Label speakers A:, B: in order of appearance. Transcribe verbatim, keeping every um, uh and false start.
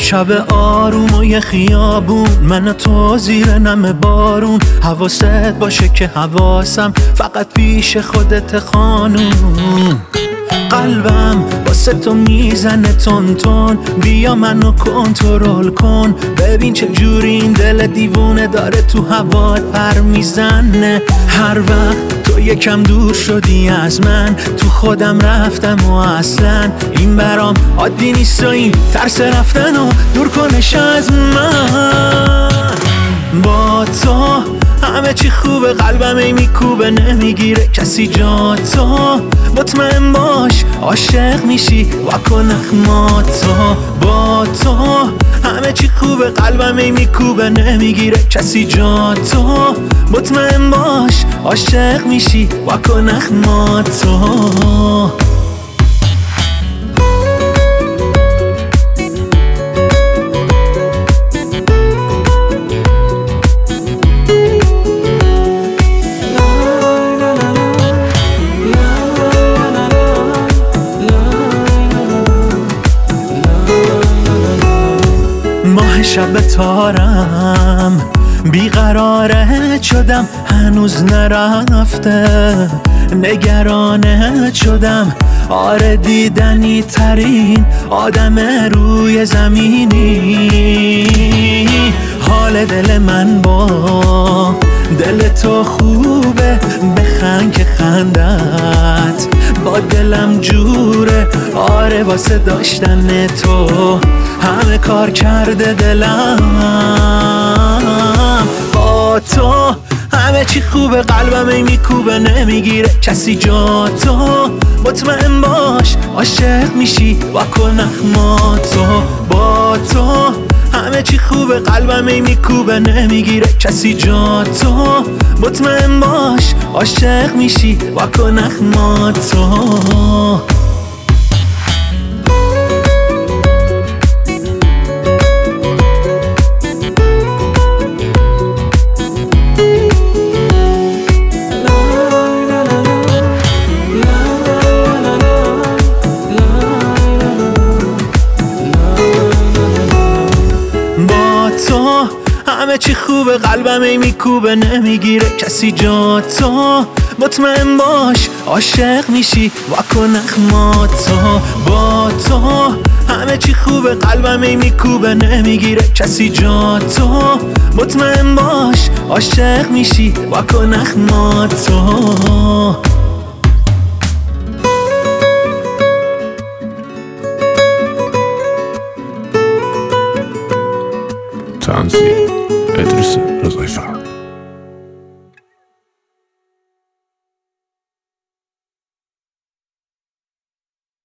A: شب آروم و یه خیابون، من و تو زیر نم بارون. حواست باشه که حواسم فقط پیش خودت خانوم. قلبم واسه تو میزنه تون تون، بیا منو کنترل کن. ببین چه جوری این دل دیوونه داره تو هوا پر میزنه. هر وقت تو یکم دور شدی از من، تو خودم رفتم و اصلا این برام عادی نیست و این ترس رفتن و دور کنش از من. با تو همه چی خوبه، قلبم ای میکوبه، نمیگیره کسی جا تو. مطمئن باش عاشق میشی واکن اخماتو. با تو همه چی خوبه، قلبم ای میکوبه، نمیگیره کسی جا تو. مطمئن باش عاشق میشی واکن اخماتو. ماه شب تارم بیقراره شدم، هنوز نرفته نگرانه شدم. آره دیدنی ترین آدم روی زمینی. حال دل من با دل تو خوبه، بخند که خندت با دلم جوره. آره واسه داشتن تو همه کار کرده دلم. با تو همه چی خوبه، قلبم ای میکوبه، نمیگیره کسی جا تو. مطمئن باش عاشق میشی واکن اخماتو. با تو همه چی خوبه، قلبم ای میکوبه، نمیگیره کسی جا تو. مطمئن باش عاشق میشی واکن اخماتو. همه چی خوبه، قلبم ای میکوبه، نمیگیره کسی جا تو. مطمئن باش عاشق میشی واکن اخماتو. با تو همه چی خوبه، قلبم ای میکوبه، نمیگیره کسی جا تو. مطمئن باش عاشق میشی واکن اخماتو.
B: تنظیم ادریس رضایی فرد.